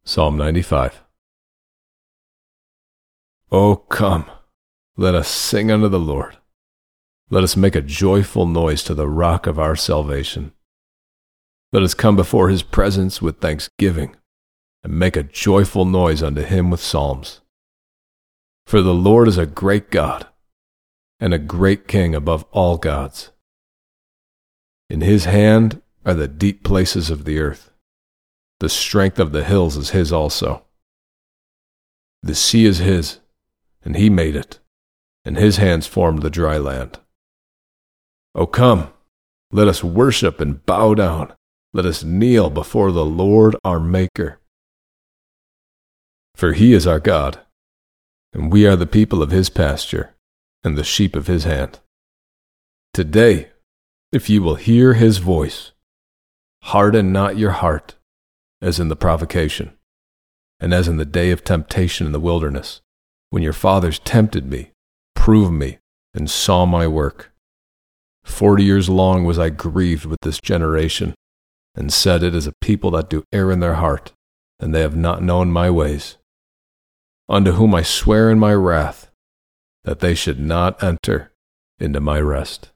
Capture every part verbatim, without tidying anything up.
Psalm ninety-five. O come, let us sing unto the Lord. Let us make a joyful noise to the rock of our salvation. Let us come before his presence with thanksgiving, and make a joyful noise unto him with psalms. For the Lord is a great God, and a great King above all gods. In his hand are the deep places of the earth. The strength of the hills is his also. The sea is his, and he made it, and his hands formed the dry land. O come, let us worship and bow down. Let us kneel before the Lord our Maker. For he is our God, and we are the people of his pasture, and the sheep of his hand. Today, if ye will hear his voice, harden not your heart, as in the provocation, and as in the day of temptation in the wilderness, when your fathers tempted me, proved me, and saw my work. Forty years long was I grieved with this generation, and said, it is a people that do err in their heart, and they have not known my ways. Unto whom I swear in my wrath, that they should not enter into my rest.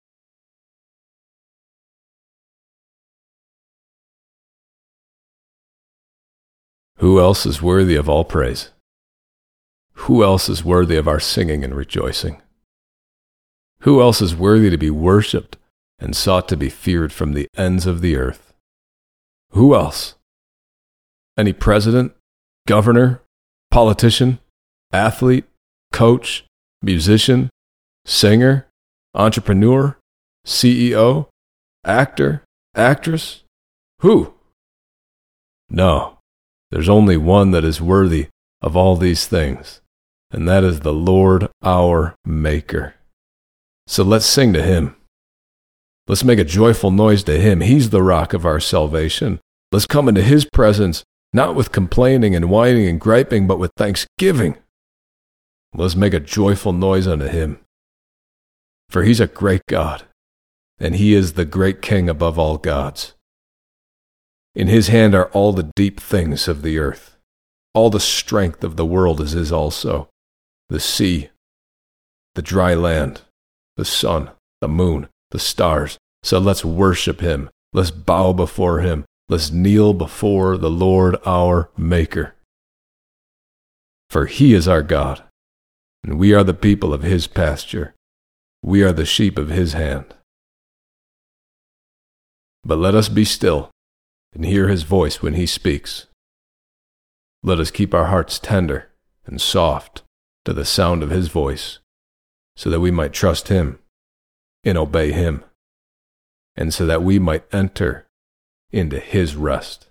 Who else is worthy of all praise? Who else is worthy of our singing and rejoicing? Who else is worthy to be worshipped and sought to be feared from the ends of the earth? Who else? Any president, governor, politician, athlete, coach, musician, singer, entrepreneur, C E O, actor, actress? Who? No. There's only one that is worthy of all these things, and that is the Lord our Maker. So let's sing to him. Let's make a joyful noise to him. He's the rock of our salvation. Let's come into his presence, not with complaining and whining and griping, but with thanksgiving. Let's make a joyful noise unto him. For he's a great God, and he is the great King above all gods. In his hand are all the deep things of the earth. All the strength of the world is his also. The sea, the dry land, the sun, the moon, the stars. So let's worship him. Let's bow before him. Let's kneel before the Lord our Maker. For he is our God, and we are the people of his pasture. We are the sheep of his hand. But let us be still and hear his voice when he speaks. Let us keep our hearts tender and soft to the sound of his voice, so that we might trust him and obey him, and so that we might enter into his rest.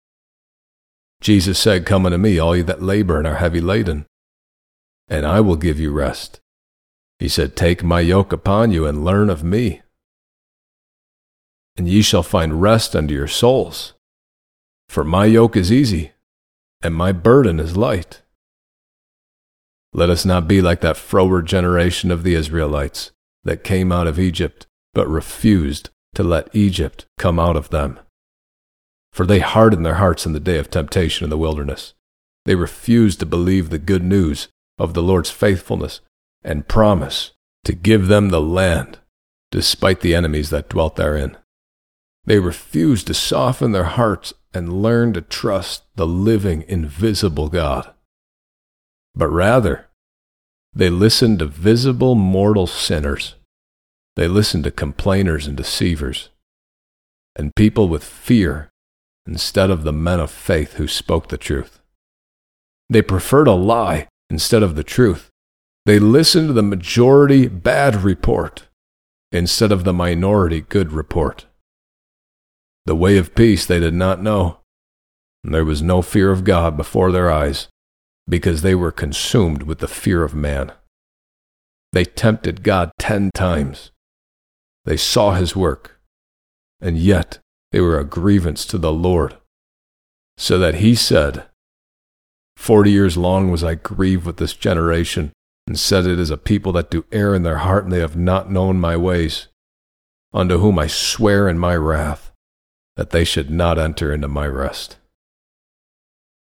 Jesus said, come unto me, all ye that labor and are heavy laden, and I will give you rest. He said, take my yoke upon you and learn of me, and ye shall find rest unto your souls. For my yoke is easy, and my burden is light. Let us not be like that froward generation of the Israelites that came out of Egypt, but refused to let Egypt come out of them. For they hardened their hearts in the day of temptation in the wilderness. They refused to believe the good news of the Lord's faithfulness and promise to give them the land, despite the enemies that dwelt therein. They refused to soften their hearts and learn to trust the living, invisible God. But rather, they listened to visible mortal sinners. They listened to complainers and deceivers, and people with fear instead of the men of faith who spoke the truth. They preferred a lie instead of the truth. They listened to the majority bad report instead of the minority good report. The way of peace they did not know, and there was no fear of God before their eyes, because they were consumed with the fear of man. They tempted God ten times. They saw his work, and yet they were a grievance to the Lord, so that he said, Forty years long was I grieved with this generation, and said, it is a people that do err in their heart, and they have not known my ways, unto whom I swear in my wrath, that they should not enter into my rest.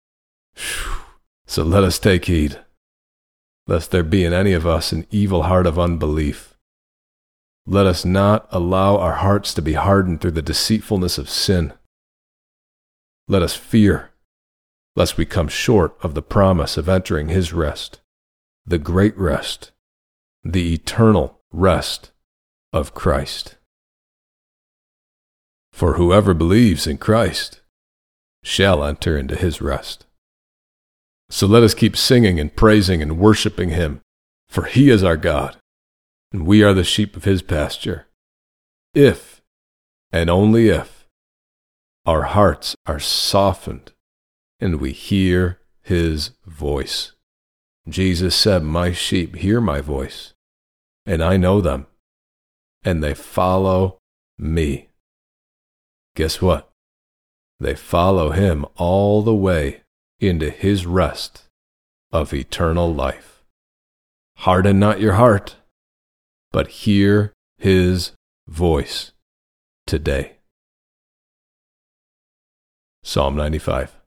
Whew. So let us take heed, lest there be in any of us an evil heart of unbelief. Let us not allow our hearts to be hardened through the deceitfulness of sin. Let us fear, lest we come short of the promise of entering his rest, the great rest, the eternal rest of Christ. For whoever believes in Christ shall enter into his rest. So let us keep singing and praising and worshiping him, for he is our God, and we are the sheep of his pasture. If, and only if, our hearts are softened and we hear his voice. Jesus said, "My sheep hear my voice, and I know them, and they follow me." Guess what? They follow him all the way into his rest of eternal life. Harden not your heart, but hear his voice today. Psalm ninety-five.